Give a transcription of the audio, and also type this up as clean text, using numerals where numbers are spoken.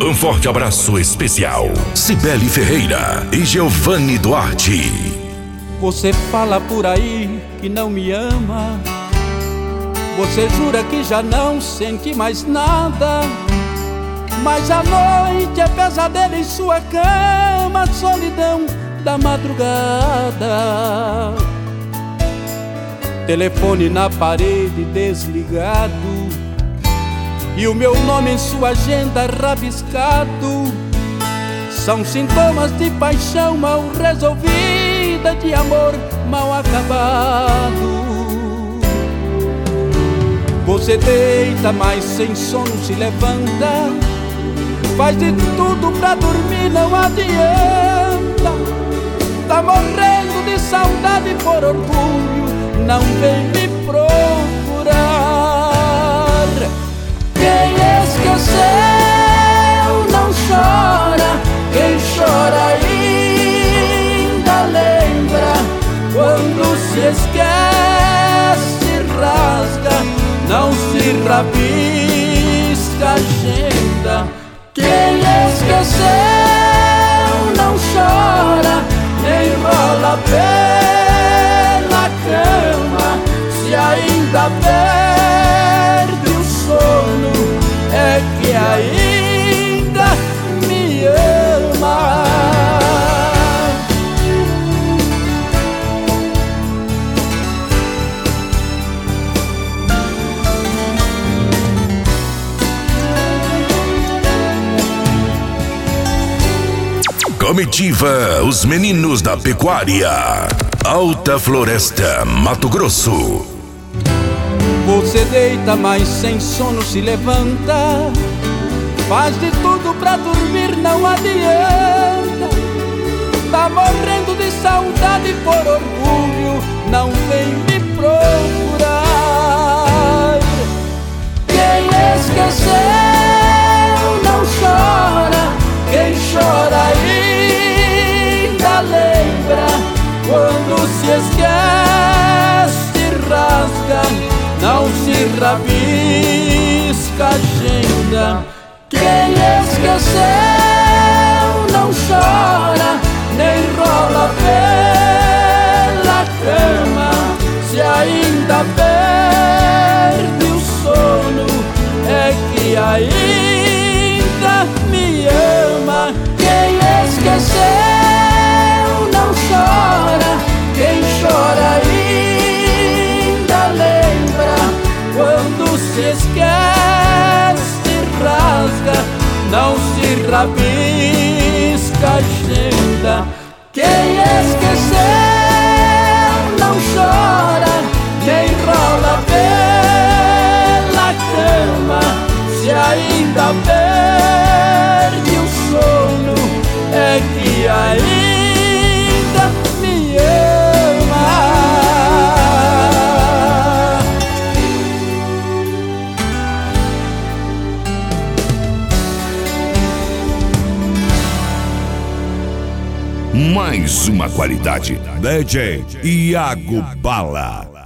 Um forte abraço especial, Cibele Ferreira e Giovanni Duarte. Você fala por aí que não me ama, você jura que já não sente mais nada, mas a noite é pesadelo em sua cama, solidão da madrugada. Telefone na parede desligado e o meu nome em sua agenda rabiscado. São sintomas de paixão mal resolvida, de amor mal acabado. Você deita, mas sem sono se levanta, faz de tudo pra dormir, não adianta. Tá morrendo de saudade por orgulho, não vem me procurar. Quem esqueceu não chora, quem chora ainda lembra. Quando se esquece rasga, não se rabisca a agenda. Quem esqueceu não chora, nem rola pela cama. Se ainda perde o sono, é que ainda me ama. Comitiva Os Meninos da Pecuária, Alta Floresta, Mato Grosso. Você deita, mas sem sono se levanta, faz de tudo pra dormir, não adianta. Tá morrendo de saudade por orgulho, não vem me procurar. Quem esqueceu não chora, quem chora ainda lembra. Quando se esquece rasga, não se rabisca a agenda. Quem esqueceu não chora, nem rola pela cama. Se ainda perde o sono, é que ainda me ama. Quem esqueceu não chora, quem chora ainda lembra. Quando se esquece rasga, não se rabisca a agenda. Quem esqueceu não chora, nem rola pela cama. Se ainda perde o sono, é que ainda me ama. Mais uma qualidade, DJ Iago Bala.